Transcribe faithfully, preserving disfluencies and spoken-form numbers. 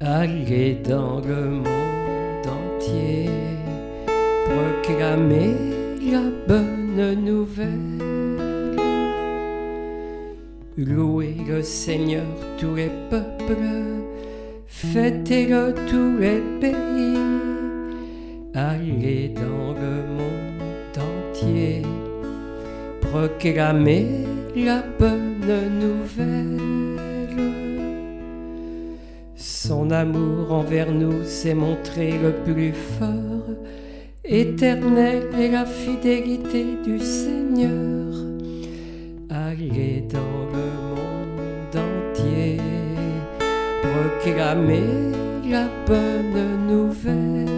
Allez dans le monde entier, proclamer la bonne nouvelle. Louez le Seigneur tous les peuples, fêtez-le tous les pays. Allez dans le monde entier, proclamer la bonne nouvelle. Son amour envers nous s'est montré le plus fort. Éternelle est la fidélité du Seigneur. Allez dans le monde entier, proclamer la bonne nouvelle.